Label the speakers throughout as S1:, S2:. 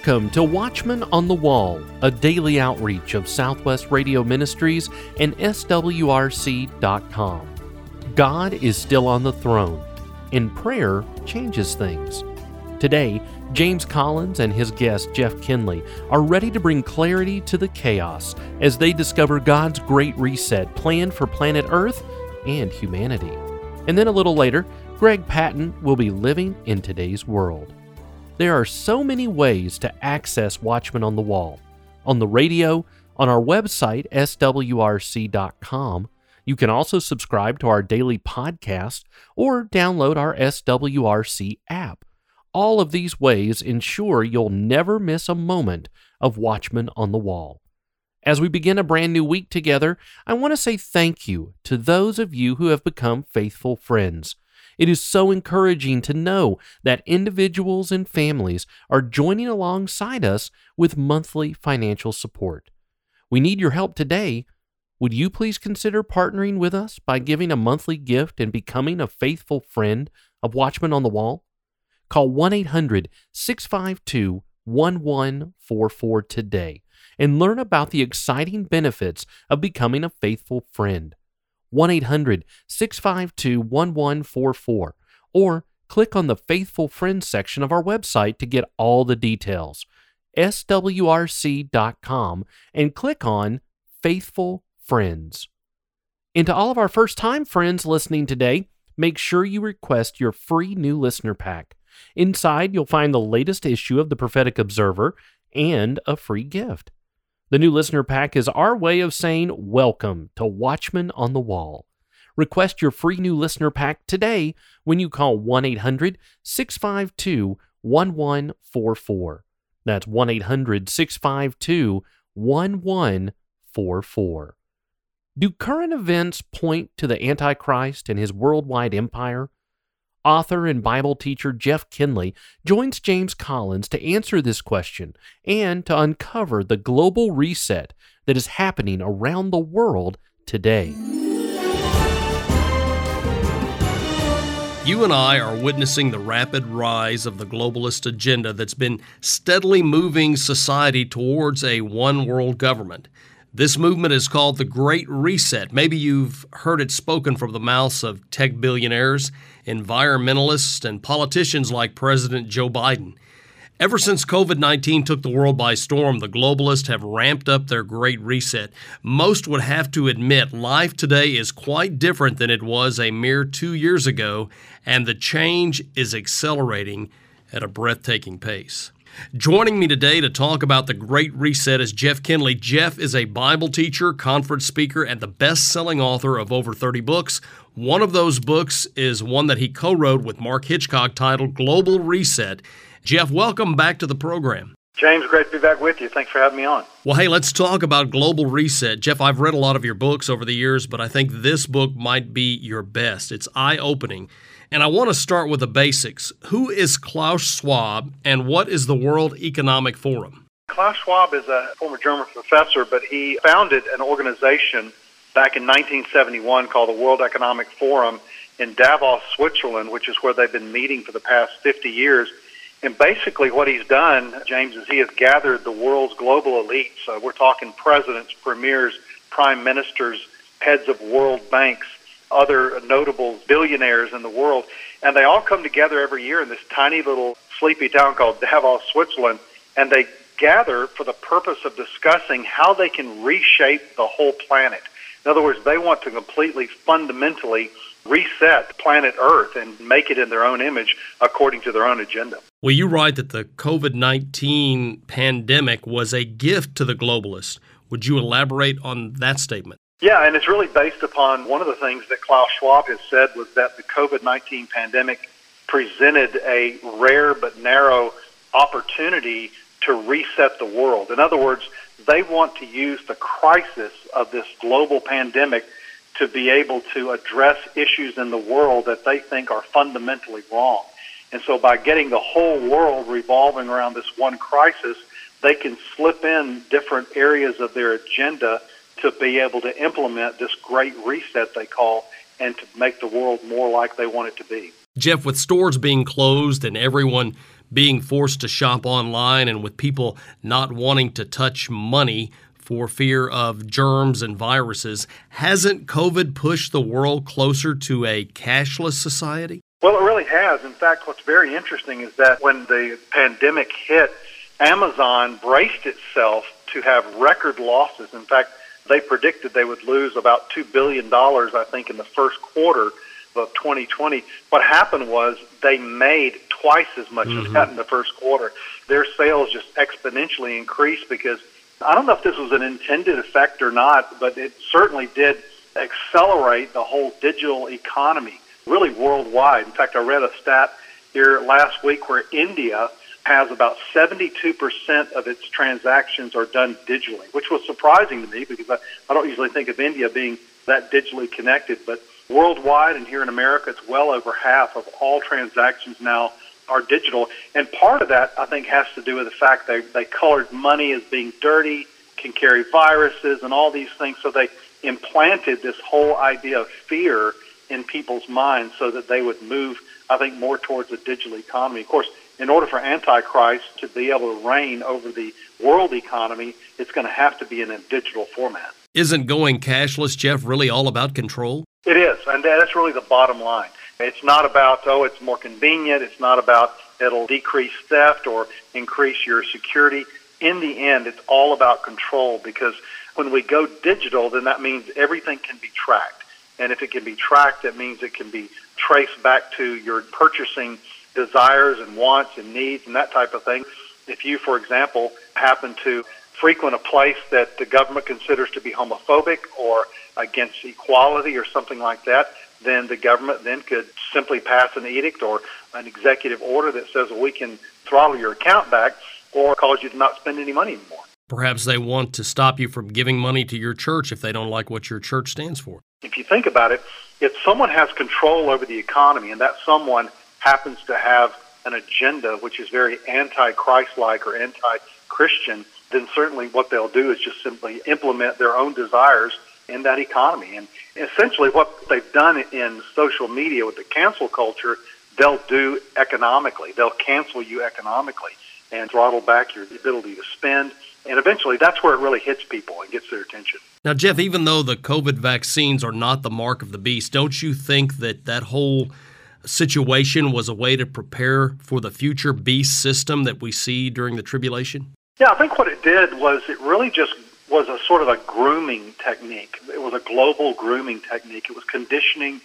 S1: Welcome to Watchman on the Wall, a daily outreach of Southwest Radio Ministries and SWRC.com. God is still on the throne, and prayer changes things. Today, James Collins and his guest Jeff Kinley are ready to bring clarity to the chaos as they discover God's great reset plan for planet Earth and humanity. And then a little later, Greg Patton will be living in today's world. There are so many ways to access Watchman on the Wall. On the radio, on our website, swrc.com. You can also subscribe to our daily podcast or download our SWRC app. All of these ways ensure you'll never miss a moment of Watchman on the Wall. As we begin a brand new week together, I want to say thank you to those of you who have become faithful friends. It is so encouraging to know that individuals and families are joining alongside us with monthly financial support. We need your help today. Would you please consider partnering with us by giving a monthly gift and becoming a faithful friend of Watchman on the Wall? Call 1-800-652-1144 today and learn about the exciting benefits of becoming a faithful friend. 1-800-652-1144, or click on the Faithful Friends section of our website to get all the details. swrc.com and click on Faithful Friends. And to all of our first-time friends listening today, make sure you request your free new listener pack. Inside, you'll find the latest issue of the Prophetic Observer and a free gift. The new listener pack is our way of saying welcome to Watchman on the Wall. Request your free new listener pack today when you call 1-800-652-1144. That's 1-800-652-1144. Do current events point to the Antichrist and his worldwide empire? Author and Bible teacher Jeff Kinley joins James Collins to answer this question and to uncover the global reset that is happening around the world today.
S2: You and I are witnessing the rapid rise of the globalist agenda that's been steadily moving society towards a one-world government. This movement is called the Great Reset. Maybe you've heard it spoken from the mouths of tech billionaires, environmentalists, and politicians like President Joe Biden. Ever since COVID-19 took the world by storm, the globalists have ramped up their Great Reset. Most would have to admit life today is quite different than it was a mere 2 years ago, and the change is accelerating at a breathtaking pace. Joining me today to talk about the Great Reset is Jeff Kinley. Jeff is a Bible teacher, conference speaker, and the best-selling author of over 30 books. One of those books is one that he co-wrote with Mark Hitchcock titled Global Reset. Jeff, welcome back to the program.
S3: James, great to be back with you. Thanks for having me on.
S2: Well, hey, let's talk about Global Reset. Jeff, I've read a lot of your books over the years, but I think this book might be your best. It's eye-opening. And I want to start with the basics. Who is Klaus Schwab, and what is the World Economic Forum?
S3: Klaus Schwab is a former German professor, but he founded an organization back in 1971 called the World Economic Forum in Davos, Switzerland, which is where they've been meeting for the past 50 years. And basically what he's done, James, is he has gathered the world's global elites. We're talking presidents, premiers, prime ministers, heads of world banks, other notable billionaires in the world, and they all come together every year in this tiny little sleepy town called Davos, Switzerland, and they gather for the purpose of discussing how they can reshape the whole planet. In other words, they want to completely, fundamentally reset planet Earth and make it in their own image according to their own agenda.
S2: Well, you write that the COVID-19 pandemic was a gift to the globalists. Would you elaborate on that statement?
S3: Yeah, and it's really based upon one of the things that Klaus Schwab has said was that the COVID-19 pandemic presented a rare but narrow opportunity to reset the world. In other words, they want to use the crisis of this global pandemic to be able to address issues in the world that they think are fundamentally wrong. And so by getting the whole world revolving around this one crisis, they can slip in different areas of their agenda to be able to implement this great reset they call, and to make the world more like they want it to be.
S2: Jeff, with stores being closed and everyone being forced to shop online and with people not wanting to touch money for fear of germs and viruses, hasn't COVID pushed the world closer to a cashless society?
S3: Well, it really has. In fact, what's very interesting is that when the pandemic hit, Amazon braced itself to have record losses. In fact, they predicted they would lose about $2 billion, I think, in the first quarter of 2020. What happened was they made twice as much as that in the first quarter. Their sales just exponentially increased because I don't know if this was an intended effect or not, but it certainly did accelerate the whole digital economy, really worldwide. In fact, I read a stat here last week where India has about 72% of its transactions are done digitally, which was surprising to me because I don't usually think of India being that digitally connected. But worldwide and here in America, it's well over half of all transactions now are digital. And part of that, I think, has to do with the fact they colored money as being dirty, can carry viruses and all these things. So they implanted this whole idea of fear in people's minds so that they would move, I think, more towards a digital economy. Of course, in order for Antichrist to be able to reign over the world economy, it's going to have to be in a digital format.
S2: Isn't going cashless, Jeff, really all about control?
S3: It is, and that's really the bottom line. It's not about, it's more convenient. It's not about it'll decrease theft or increase your security. In the end, it's all about control because when we go digital, then that means everything can be tracked. And if it can be tracked, that means it can be traced back to your purchasing desires and wants and needs and that type of thing. If you, for example, happen to frequent a place that the government considers to be homophobic or against equality or something like that, then the government then could simply pass an edict or an executive order that says, well, we can throttle your account back or cause you to not spend any money anymore.
S2: Perhaps they want to stop you from giving money to your church if they don't like what your church stands for.
S3: If you think about it, if someone has control over the economy and that someone happens to have an agenda which is very anti-Christ-like or anti-Christian, then certainly what they'll do is just simply implement their own desires in that economy. And essentially what they've done in social media with the cancel culture, they'll do economically. They'll cancel you economically and throttle back your ability to spend. And eventually that's where it really hits people and gets their attention.
S2: Now, Jeff, even though the COVID vaccines are not the mark of the beast, don't you think that whole situation was a way to prepare for the future beast system that we see during the tribulation?
S3: Yeah, I think what it did was it really just was a sort of a grooming technique. It was a global grooming technique. It was conditioning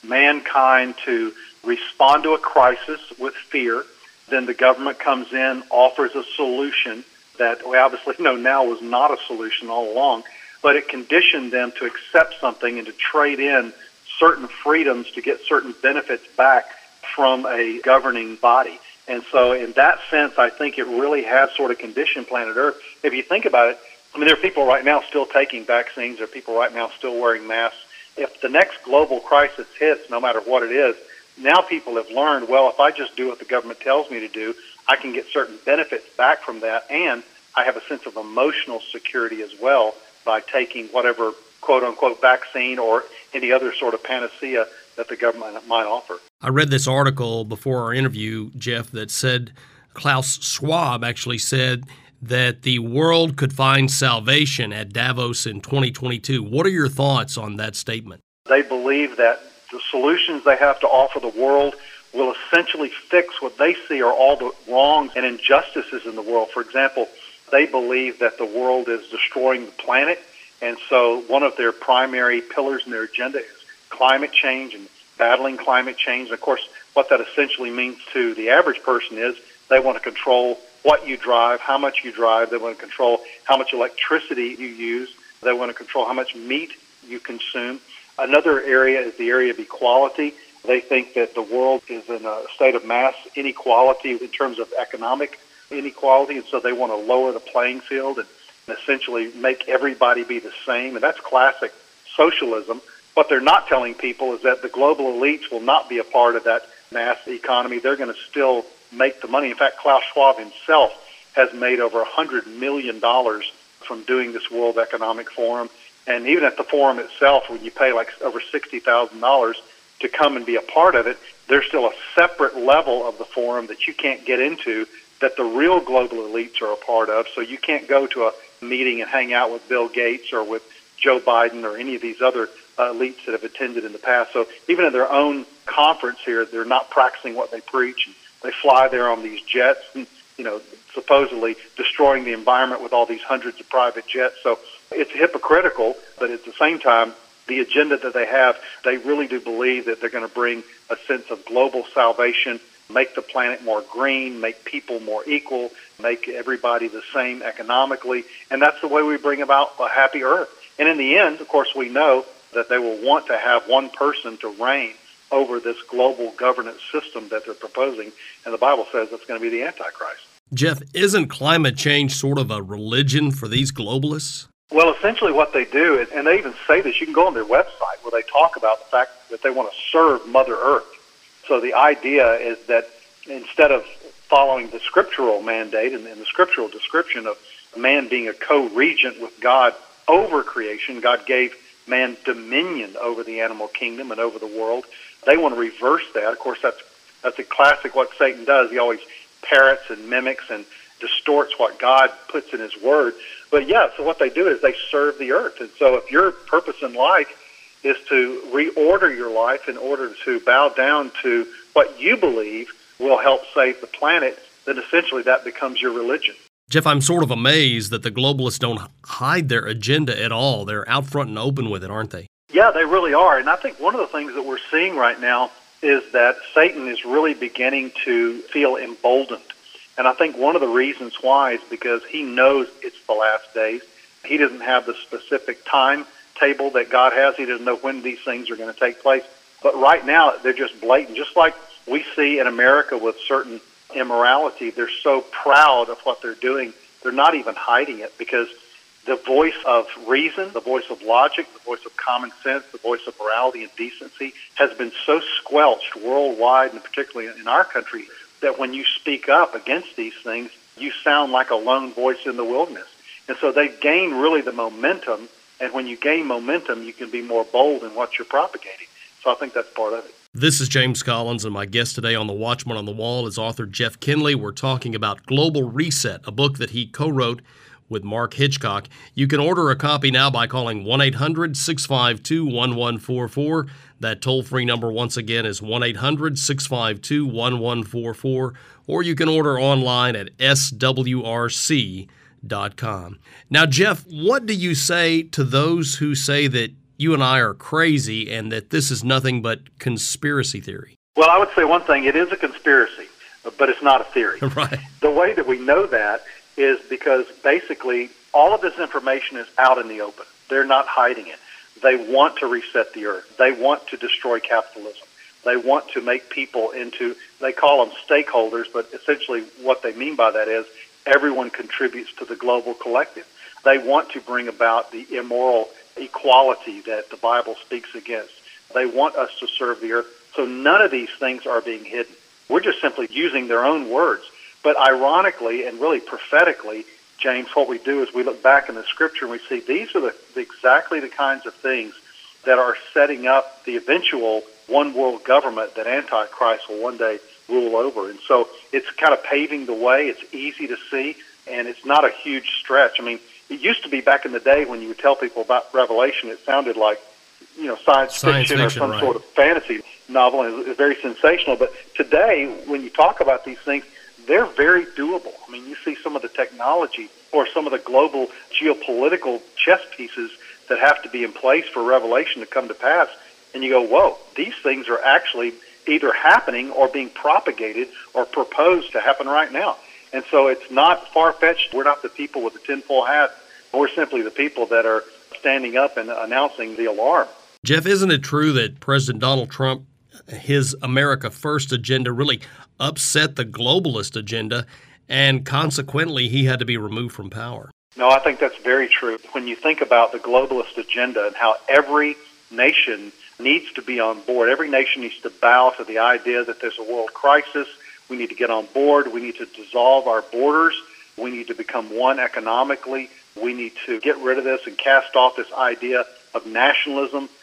S3: mankind to respond to a crisis with fear. Then the government comes in, offers a solution that we obviously know now was not a solution all along, but it conditioned them to accept something and to trade in certain freedoms to get certain benefits back from a governing body. And so in that sense, I think it really has sort of conditioned planet Earth. If you think about it, I mean, there are people right now still taking vaccines. There are people right now still wearing masks. If the next global crisis hits, no matter what it is, now people have learned, well, if I just do what the government tells me to do, I can get certain benefits back from that, and I have a sense of emotional security as well by taking whatever quote-unquote vaccine or any other sort of panacea that the government might offer.
S2: I read this article before our interview, Jeff, that said Klaus Schwab actually said that the world could find salvation at Davos in 2022. What are your thoughts on that statement?
S3: They believe that the solutions they have to offer the world will essentially fix what they see are all the wrongs and injustices in the world. For example, they believe that the world is destroying the planet, and so one of their primary pillars in their agenda is climate change and battling climate change. And of course, what that essentially means to the average person is they want to control what you drive, how much you drive. They want to control how much electricity you use. They want to control how much meat you consume. Another area is the area of equality. They think that the world is in a state of mass inequality in terms of economic inequality, and so they want to lower the playing field and essentially make everybody be the same. And that's classic socialism. What they're not telling people is that the global elites will not be a part of that mass economy. They're going to still make the money. In fact, Klaus Schwab himself has made over $100 million from doing this World Economic Forum. And even at the forum itself, when you pay like over $60,000, to come and be a part of it, there's still a separate level of the forum that you can't get into that the real global elites are a part of. So you can't go to a meeting and hang out with Bill Gates or with Joe Biden or any of these other elites that have attended in the past. So even in their own conference here, they're not practicing what they preach. And they fly there on these jets, and, supposedly destroying the environment with all these hundreds of private jets. So it's hypocritical, but at the same time, the agenda that they have, they really do believe that they're going to bring a sense of global salvation, make the planet more green, make people more equal, make everybody the same economically, and that's the way we bring about a happy earth. And in the end, of course, we know that they will want to have one person to reign over this global governance system that they're proposing, and the Bible says it's going to be the Antichrist.
S2: Jeff, isn't climate change sort of a religion for these globalists?
S3: Well, essentially what they do, is, and they even say this, you can go on their website where they talk about the fact that they want to serve Mother Earth. So the idea is that instead of following the scriptural mandate and the scriptural description of man being a co-regent with God over creation, God gave man dominion over the animal kingdom and over the world. They want to reverse that. Of course, that's a classic what Satan does. He always parrots and mimics and distorts what God puts in His Word. But yeah, so what they do is they serve the earth. And so if your purpose in life is to reorder your life in order to bow down to what you believe will help save the planet, then essentially that becomes your religion.
S2: Jeff, I'm sort of amazed that the globalists don't hide their agenda at all. They're out front and open with it, aren't they?
S3: Yeah, they really are. And I think one of the things that we're seeing right now is that Satan is really beginning to feel emboldened. And I think one of the reasons why is because he knows it's the last days. He doesn't have the specific timetable that God has. He doesn't know when these things are going to take place. But right now, they're just blatant. Just like we see in America with certain immorality, they're so proud of what they're doing, they're not even hiding it, because the voice of reason, the voice of logic, the voice of common sense, the voice of morality and decency has been so squelched worldwide, and particularly in our country, that when you speak up against these things, you sound like a lone voice in the wilderness. And so they've gained really the momentum, and when you gain momentum, you can be more bold in what you're propagating. So I think that's part of it.
S2: This is James Collins, and my guest today on The Watchman on the Wall is author Jeff Kinley. We're talking about Global Reset, a book that he co-wrote with Mark Hitchcock. You can order a copy now by calling 1-800-652-1144. That toll-free number, once again, is 1-800-652-1144, or you can order online at swrc.com. Now, Jeff, what do you say to those who say that you and I are crazy and that this is nothing but conspiracy theory?
S3: Well, I would say one thing, it is a conspiracy, but it's not a theory.
S2: Right.
S3: The way that we know that is because basically all of this information is out in the open. They're not hiding it. They want to reset the earth. They want to destroy capitalism. They want to make people into, they call them stakeholders, but essentially what they mean by that is everyone contributes to the global collective. They want to bring about the immoral equality that the Bible speaks against. They want us to serve the earth. So none of these things are being hidden. We're just simply using their own words. But ironically and really prophetically, James, what we do is we look back in the Scripture and we see these are exactly the kinds of things that are setting up the eventual one world government that Antichrist will one day rule over. And so it's kind of paving the way. It's easy to see, and it's not a huge stretch. I mean, it used to be back in the day when you would tell people about Revelation, it sounded like, science fiction or some sort of fantasy novel, and it's very sensational. But today, when you talk about these things, they're very doable. I mean, you see some of the technology or some of the global geopolitical chess pieces that have to be in place for Revelation to come to pass, and you go, whoa, these things are actually either happening or being propagated or proposed to happen right now. And so it's not far-fetched. We're not the people with the tinfoil hat. We're simply the people that are standing up and announcing the alarm.
S2: Jeff, isn't it true that President Donald Trump, his America First agenda really upset the globalist agenda, and consequently he had to be removed from power?
S3: No, I think that's very true. When you think about the globalist agenda and how every nation needs to be on board, every nation needs to bow to the idea that there's a world crisis. We need to get on board. We need to dissolve our borders. We need to become one economically. We need to get rid of this and cast off this idea of nationalism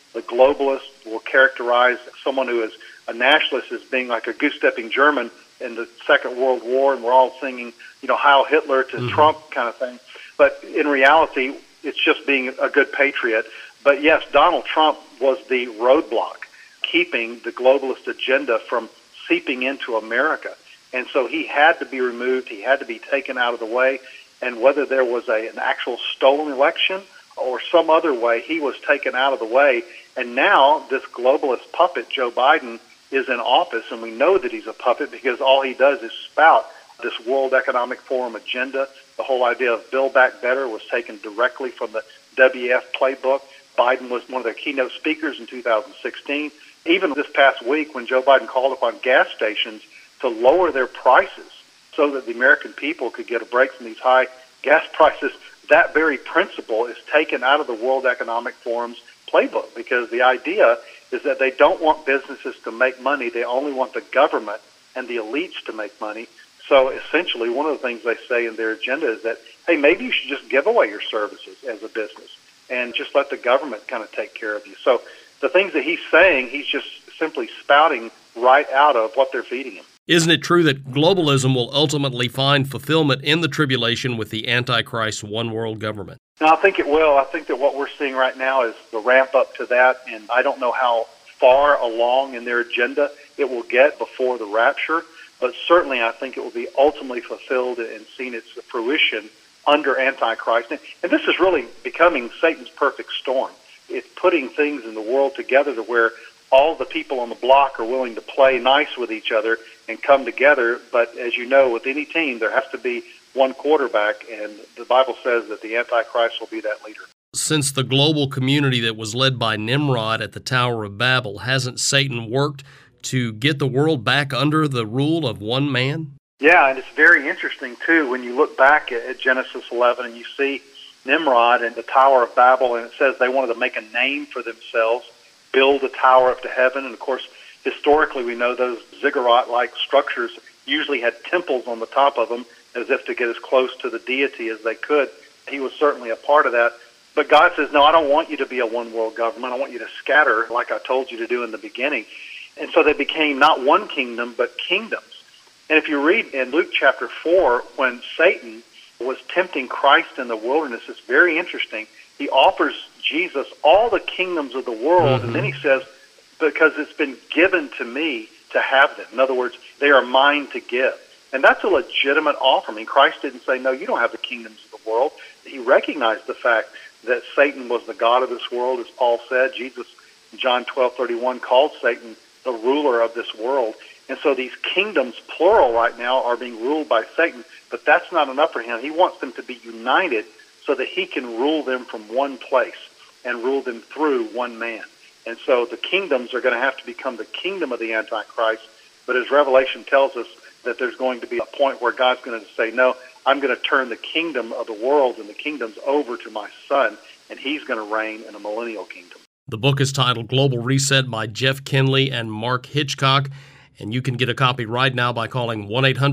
S3: The globalists will characterize someone who is a nationalist as being like a goose-stepping German in the Second World War, and we're all singing, Heil Hitler to Trump kind of thing. But in reality, it's just being a good patriot. But yes, Donald Trump was the roadblock keeping the globalist agenda from seeping into America. And so he had to be removed. He had to be taken out of the way. And whether there was an actual stolen election or some other way, he was taken out of the way. And now this globalist puppet, Joe Biden, is in office, and we know that he's a puppet because all he does is spout this World Economic Forum agenda. The whole idea of Build Back Better was taken directly from the WEF playbook. Biden was one of their keynote speakers in 2016. Even this past week when Joe Biden called upon gas stations to lower their prices so that the American people could get a break from these high gas prices, that very principle is taken out of the World Economic Forum's playbook, because the idea is that they don't want businesses to make money. They only want the government and the elites to make money. So essentially, one of the things they say in their agenda is that, hey, maybe you should just give away your services as a business and just let the government kind of take care of you. So the things that he's saying, he's just simply spouting right out of what they're feeding him.
S2: Isn't it true that globalism will ultimately find fulfillment in the tribulation with the Antichrist one world government?
S3: No, I think it will. I think that what we're seeing right now is the ramp up to that, and I don't know how far along in their agenda it will get before the rapture, but certainly I think it will be ultimately fulfilled and seen its fruition under Antichrist. And this is really becoming Satan's perfect storm. It's putting things in the world together to where all the people on the block are willing to play nice with each other and come together. But as you know, with any team, there has to be one quarterback, and the Bible says that the Antichrist will be that leader.
S2: Since the global community that was led by Nimrod at the Tower of Babel, hasn't Satan worked to get the world back under the rule of one man?
S3: Yeah, and it's very interesting, too, when you look back at Genesis 11 and you see Nimrod and the Tower of Babel, and it says they wanted to make a name for themselves, build a tower up to heaven. And, of course, historically we know those ziggurat-like structures usually had temples on the top of them as if to get as close to the deity as they could. He was certainly a part of that. But God says, no, I don't want you to be a one-world government. I want you to scatter like I told you to do in the beginning. And so they became not one kingdom, but kingdoms. And if you read in Luke chapter 4, when Satan was tempting Christ in the wilderness, it's very interesting. He offers Jesus all the kingdoms of the world, and then he says, because it's been given to me to have them. In other words, they are mine to give. And that's a legitimate offer. I mean, Christ didn't say, no, you don't have the kingdoms of the world. He recognized the fact that Satan was the god of this world, as Paul said. Jesus, in John 12:31, called Satan the ruler of this world. And so these kingdoms, plural right now, are being ruled by Satan. But that's not enough for him. He wants them to be united so that he can rule them from one place and rule them through one man. And so the kingdoms are going to have to become the kingdom of the Antichrist. But as Revelation tells us, that there's going to be a point where God's going to say, no, I'm going to turn the kingdom of the world and the kingdoms over to my son, and he's going to reign in a millennial kingdom.
S2: The book is titled Global Reset by Jeff Kinley and Mark Hitchcock, and you can get a copy right now by calling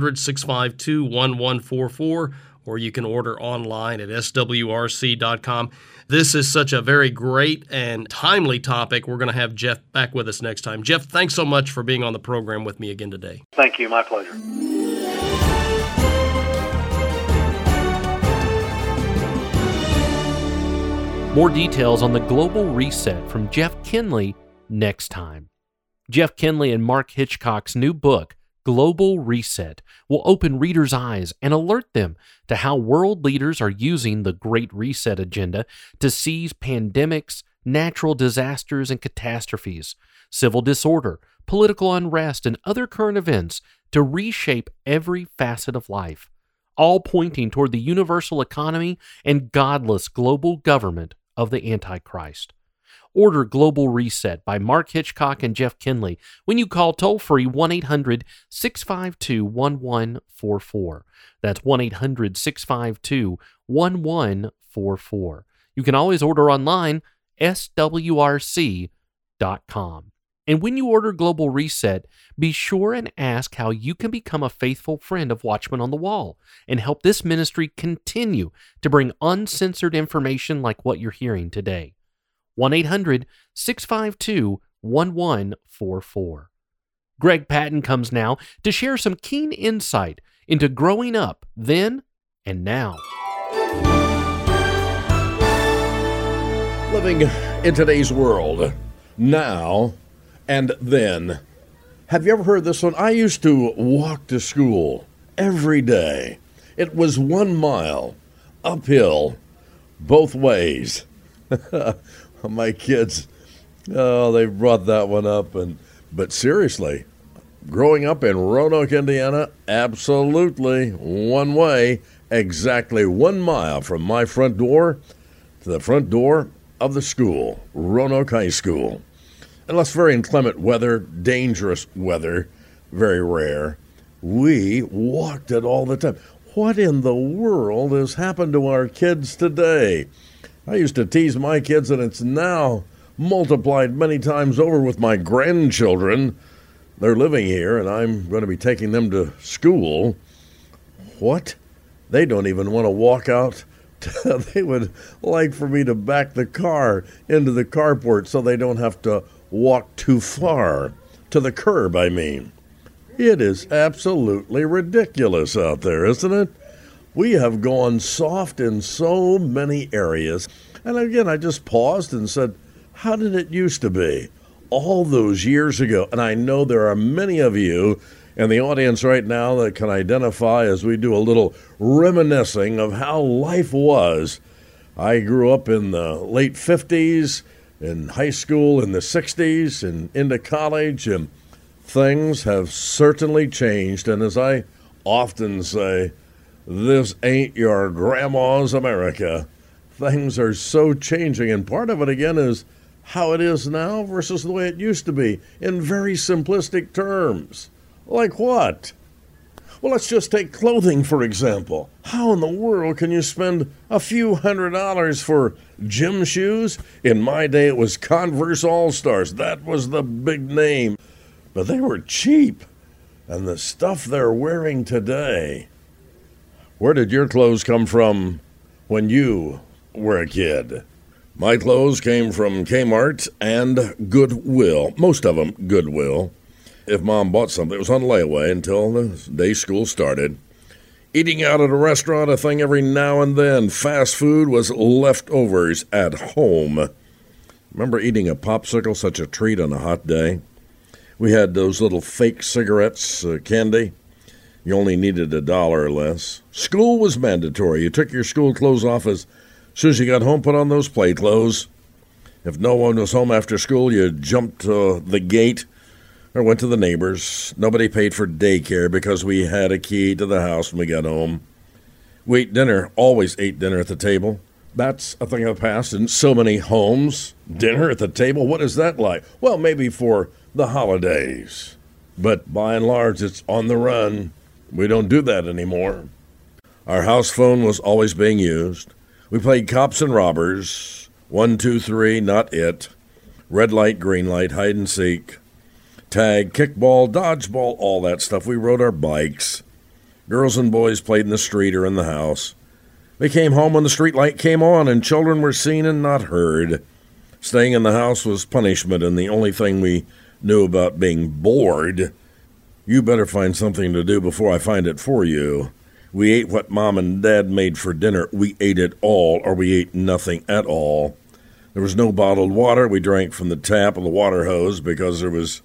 S2: 1-800-652-1144, or you can order online at swrc.com. This is such a very great and timely topic. We're going to have Jeff back with us next time. Jeff, thanks so much for being on the program with me again today.
S3: Thank you. My pleasure.
S1: More details on the Global Reset from Jeff Kinley next time. Jeff Kinley and Mark Hitchcock's new book, Global Reset, will open readers' eyes and alert them to how world leaders are using the Great Reset agenda to seize pandemics, natural disasters and catastrophes, civil disorder, political unrest, and other current events to reshape every facet of life, all pointing toward the universal economy and godless global government of the Antichrist. Order Global Reset by Mark Hitchcock and Jeff Kinley when you call toll-free 1-800-652-1144. That's 1-800-652-1144. You can always order online, swrc.com. And when you order Global Reset, be sure and ask how you can become a faithful friend of Watchmen on the Wall and help this ministry continue to bring uncensored information like what you're hearing today. 1-800-652-1144. Greg Patton comes now to share some keen insight into growing up then and now.
S4: Living in today's world, now and then. Have you ever heard this one? I used to walk to school every day. It was 1 mile, uphill, both ways. My kids, they brought that one up. But seriously, growing up in Roanoke, Indiana, absolutely one way, exactly 1 mile from my front door to the front door of the school, Roanoke High School. Unless very inclement weather, dangerous weather, very rare, we walked it all the time. What in the world has happened to our kids today? I used to tease my kids, and it's now multiplied many times over with my grandchildren. They're living here, and I'm going to be taking them to school. What? They don't even want to walk out. They would like for me to back the car into the carport so they don't have to walk too far. To the curb, I mean. It is absolutely ridiculous out there, isn't it? We have gone soft in so many areas. And again, I just paused and said, how did it used to be all those years ago? And I know there are many of you in the audience right now that can identify as we do a little reminiscing of how life was. I grew up in the late 50s, in high school in the 60s, and into college, and things have certainly changed. And as I often say, this ain't your grandma's America. Things are so changing, and part of it, again, is how it is now versus the way it used to be, in very simplistic terms. Like what? Well, let's just take clothing, for example. How in the world can you spend a few $100s for gym shoes? In my day, it was Converse All-Stars. That was the big name. But they were cheap. And the stuff they're wearing today. Where did your clothes come from when you were a kid? My clothes came from Kmart and Goodwill. Most of them Goodwill. If Mom bought something, it was on layaway until the day school started. Eating out at a restaurant, a thing every now and then. Fast food was leftovers at home. Remember eating a popsicle, such a treat on a hot day? We had those little fake cigarettes, candy. You only needed $1 or less. School was mandatory. You took your school clothes off as soon as you got home, put on those play clothes. If no one was home after school, you jumped to the gate or went to the neighbors. Nobody paid for daycare because we had a key to the house when we got home. We ate dinner, always ate dinner at the table. That's a thing of the past in so many homes. Dinner at the table, what is that like? Well, maybe for the holidays. But by and large, it's on the run. We don't do that anymore. Our house phone was always being used. We played cops and robbers. 1, 2, 3, not it. Red light, green light, hide and seek. Tag, kickball, dodgeball, all that stuff. We rode our bikes. Girls and boys played in the street or in the house. We came home when the street light came on and children were seen and not heard. Staying in the house was punishment, and the only thing we knew about being bored. You better find something to do before I find it for you. We ate what Mom and Dad made for dinner. We ate it all, or we ate nothing at all. There was no bottled water. We drank from the tap of the water hose because there was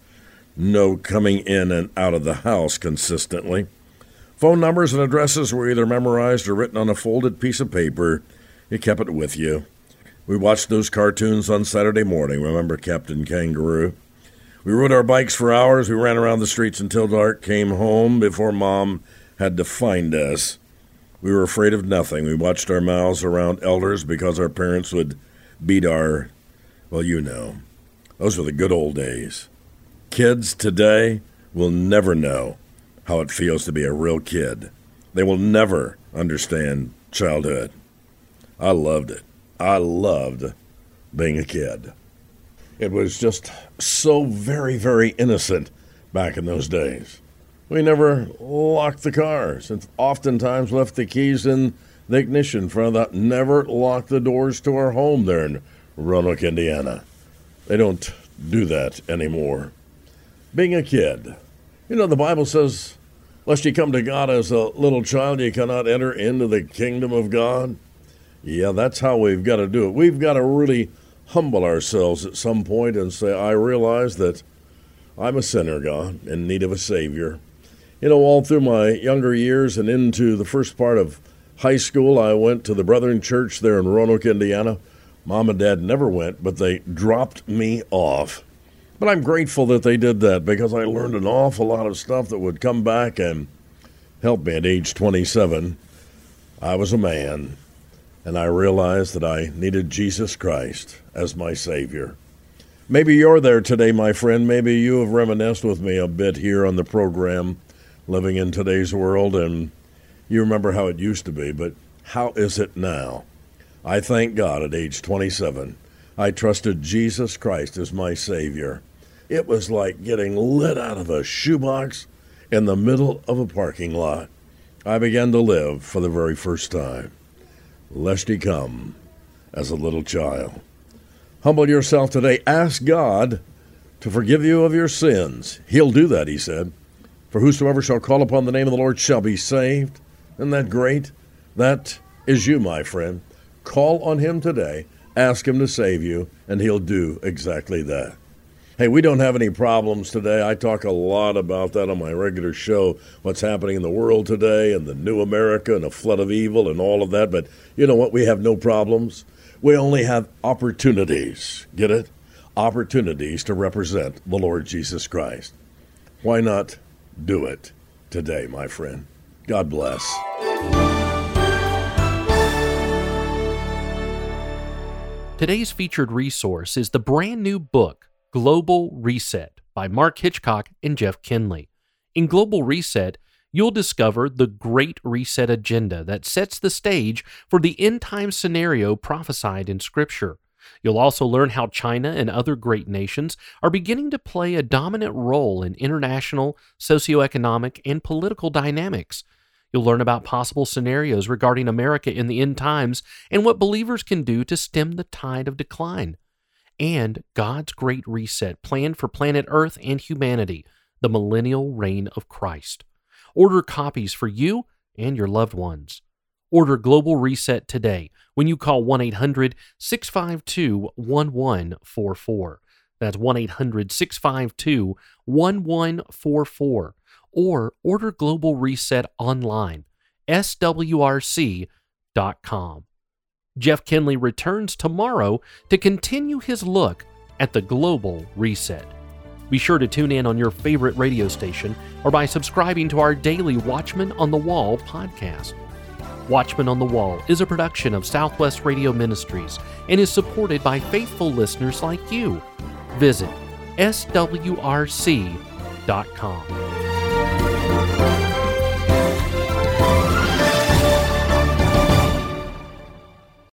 S4: no coming in and out of the house consistently. Phone numbers and addresses were either memorized or written on a folded piece of paper. You kept it with you. We watched those cartoons on Saturday morning. Remember Captain Kangaroo? We rode our bikes for hours. We ran around the streets until dark, came home before Mom had to find us. We were afraid of nothing. We watched our mouths around elders because our parents would beat our, well, you know. Those were the good old days. Kids today will never know how it feels to be a real kid. They will never understand childhood. I loved it. I loved being a kid. It was just so very, very innocent back in those days. We never locked the cars and oftentimes left the keys in the ignition front of that. Never locked the doors to our home there in Roanoke, Indiana. They don't do that anymore. Being a kid. You know, the Bible says, lest ye come to God as a little child, ye cannot enter into the kingdom of God. Yeah, that's how we've got to do it. We've got to really humble ourselves at some point and say, I realize that I'm a sinner, God, in need of a Savior. You know, all through my younger years and into the first part of high school, I went to the Brethren Church there in Roanoke, Indiana. Mom and Dad never went, but they dropped me off. But I'm grateful that they did that because I learned an awful lot of stuff that would come back and help me at age 27. I was a man, and I realized that I needed Jesus Christ as my Savior. Maybe you're there today, my friend. Maybe you have reminisced with me a bit here on the program, living in today's world, and you remember how it used to be, but how is it now? I thank God at age 27, I trusted Jesus Christ as my Savior. It was like getting let out of a shoebox in the middle of a parking lot. I began to live for the very first time. Lest ye come as a little child. Humble yourself today. Ask God to forgive you of your sins. He'll do that, he said. For whosoever shall call upon the name of the Lord shall be saved. Isn't that great? That is you, my friend. Call on him today. Ask him to save you, and he'll do exactly that. Hey, we don't have any problems today. I talk a lot about that on my regular show, what's happening in the world today and the new America and a flood of evil and all of that. But you know what? We have no problems. We only have opportunities. Get it? Opportunities to represent the Lord Jesus Christ. Why not do it today, my friend? God bless.
S1: Today's featured resource is the brand new book, Global Reset, by Mark Hitchcock and Jeff Kinley. In Global Reset, you'll discover the Great Reset agenda that sets the stage for the end-time scenario prophesied in Scripture. You'll also learn how China and other great nations are beginning to play a dominant role in international, socioeconomic, and political dynamics. You'll learn about possible scenarios regarding America in the end times and what believers can do to stem the tide of decline. And God's Great Reset planned for planet Earth and humanity, the millennial reign of Christ. Order copies for you and your loved ones. Order Global Reset today when you call 1-800-652-1144. That's 1-800-652-1144. Or order Global Reset online, swrc.com. Jeff Kinley returns tomorrow to continue his look at the Global Reset. Be sure to tune in on your favorite radio station or by subscribing to our daily Watchman on the Wall podcast. Watchman on the Wall is a production of Southwest Radio Ministries and is supported by faithful listeners like you. Visit swrc.com.